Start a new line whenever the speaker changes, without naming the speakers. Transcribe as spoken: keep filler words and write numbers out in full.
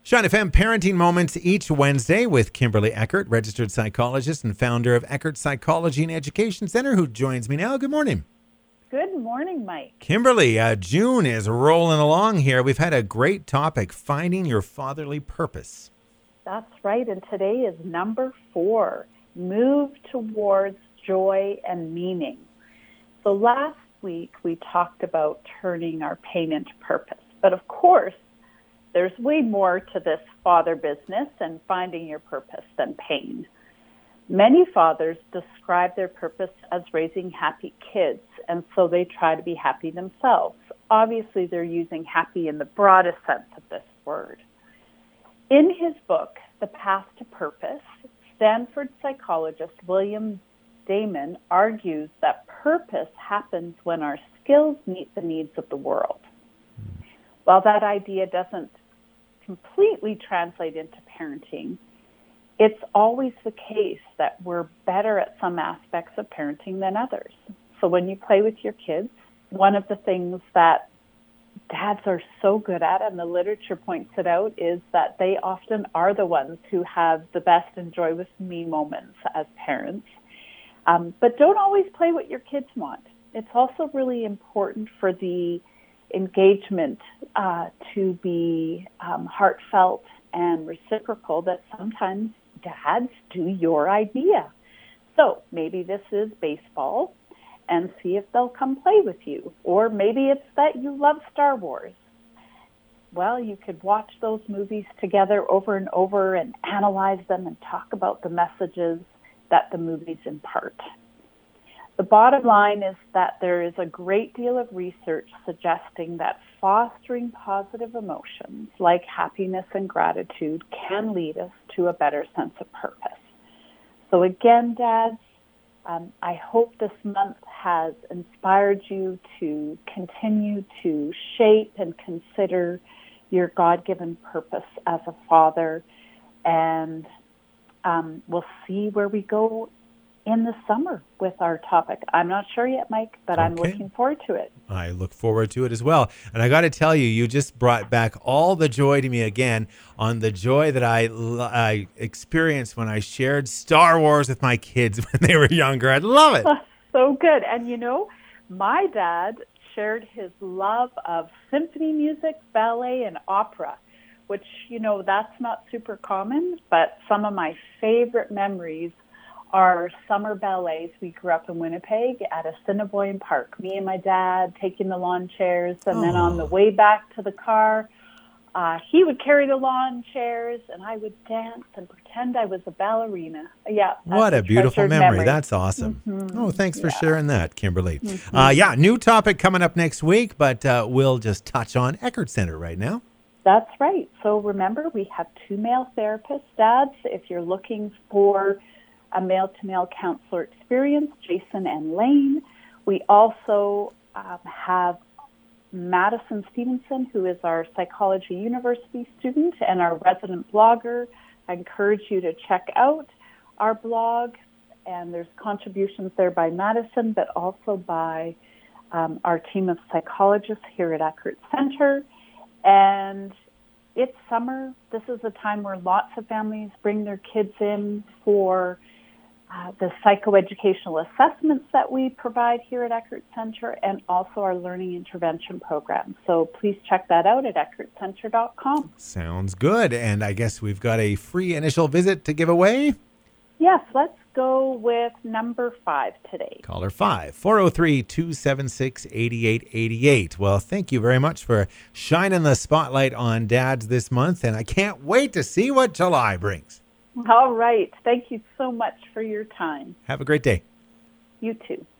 Shine F M Parenting Moments each Wednesday with Kimberly Eckert, registered psychologist and founder of Eckert Psychology and Education Center, who joins me now. Good morning.
Good morning, Mike.
Kimberly, uh, June is rolling along here. We've had a great topic, finding your fatherly purpose.
That's right, and today is number four, move towards joy and meaning. So last week we talked about turning our pain into purpose, but of course, there's way more to this father business and finding your purpose than pain. Many fathers describe their purpose as raising happy kids, and so they try to be happy themselves. Obviously, they're using happy in the broadest sense of this word. In his book, The Path to Purpose, Stanford psychologist William Damon argues that purpose happens when our skills meet the needs of the world. While that idea doesn't completely translate into parenting, it's always the case that we're better at some aspects of parenting than others. So when you play with your kids, one of the things that dads are so good at, and the literature points it out, is that they often are the ones who have the best enjoy with me moments as parents. Um, but don't always play what your kids want. It's also really important for the engagement uh, to be um, heartfelt and reciprocal, that sometimes dads do your idea. So maybe this is baseball, and see if they'll come play with you. Or maybe it's that you love Star Wars. Well, you could watch those movies together over and over and analyze them and talk about the messages that the movies impart. The bottom line is that there is a great deal of research suggesting that fostering positive emotions like happiness and gratitude can lead us to a better sense of purpose. So again, dads, um, I hope this month has inspired you to continue to shape and consider your God-given purpose as a father, and um, we'll see where we go in the summer with our topic. I'm not sure yet, Mike, but okay. I'm looking forward to it.
I look forward to it as well. And I got to tell you, you just brought back all the joy to me again on the joy that I, I experienced when I shared Star Wars with my kids when they were younger. I love it.
So good. And you know, my dad shared his love of symphony music, ballet, and opera, which, you know, that's not super common, but some of my favorite memories are summer ballets. We grew up in Winnipeg at Assiniboine Park. Me and my dad taking the lawn chairs, and oh. then on the way back to the car, uh, he would carry the lawn chairs, and I would dance and pretend I was a ballerina. Yeah.
What a, a beautiful memory.
memory.
That's awesome.
Mm-hmm.
Oh, thanks for
yeah.
sharing that, Kimberly.
Mm-hmm.
Uh, yeah, new topic coming up next week, but uh, we'll just touch on Eckert Center right now.
That's right. So remember, we have two male therapists, dads. If you're looking for a male-to-male counselor experience, Jason and Lane. We also um, have Madison Stevenson, who is our Psychology University student and our resident blogger. I encourage you to check out our blog, and there's contributions there by Madison, but also by um, our team of psychologists here at Eckert Center. And it's summer. This is a time where lots of families bring their kids in for Uh, the psychoeducational assessments that we provide here at Eckert Center, and also our learning intervention program. So please check that out at eckert center dot com.
Sounds good. And I guess we've got a free initial visit to give away.
Yes, let's go with number five today.
Caller five, four oh three, two seven six, eight eight eight eight. Well, thank you very much for shining the spotlight on dads this month, and I can't wait to see what July brings.
All right. Thank you so much for your time.
Have a great day.
You too.